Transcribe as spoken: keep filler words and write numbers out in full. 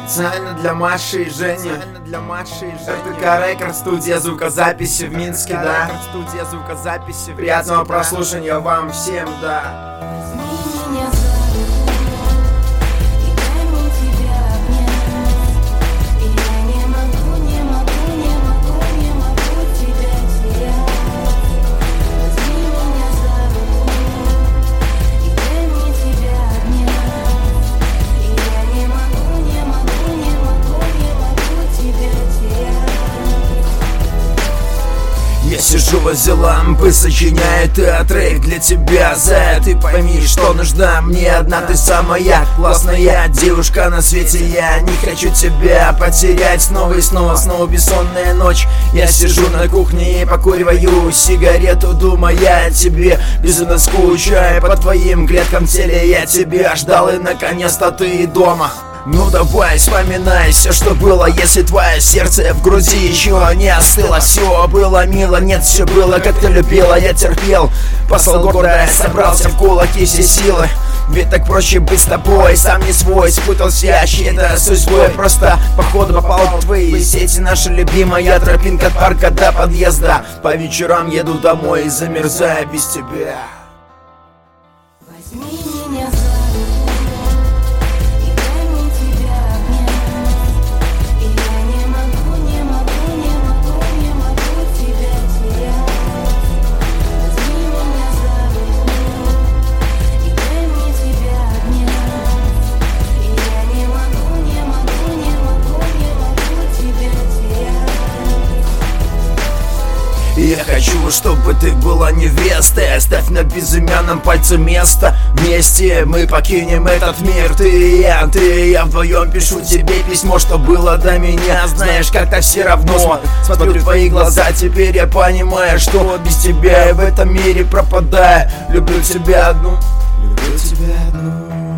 Специально для Маши и Жени. Для Маши и Жени. эр тэ ка Records, студия звукозаписи в Минске, да. Студия звукозаписи. Приятного прослушивания вам всем, да. Я сижу возле лампы, сочиняю этот трек для тебя. За это ты пойми, что нужна мне одна ты самая классная девушка на свете. Я не хочу тебя потерять снова и снова, снова бессонная ночь. Я сижу на кухне и покуриваю сигарету, думая о тебе, безумно скучая по твоим клеткам теле. Я тебя ждал, и наконец-то ты дома. Ну давай, вспоминай все, что было, если твое сердце в груди еще не остыло. Все было мило, нет, все было, как ты любила. Я терпел, послал гордо, собрался в кулаки все силы. Ведь так проще быть с тобой, сам не свой, спутался, чьей-то судьбой. Просто походу попал в твои сети, наша любимая тропинка от парка до подъезда. По вечерам еду домой, замерзая без тебя. Возьми меня за Я хочу, чтобы ты была невестой. Оставь на безымянном пальце место. Вместе мы покинем этот мир. Ты и я, ты и я вдвоем. Пишу тебе письмо, что было до меня. Знаешь, как-то все равно. Смотрю в твои глаза, теперь я понимаю, что без тебя я в этом мире пропадаю. Люблю тебя одну. Люблю тебя одну.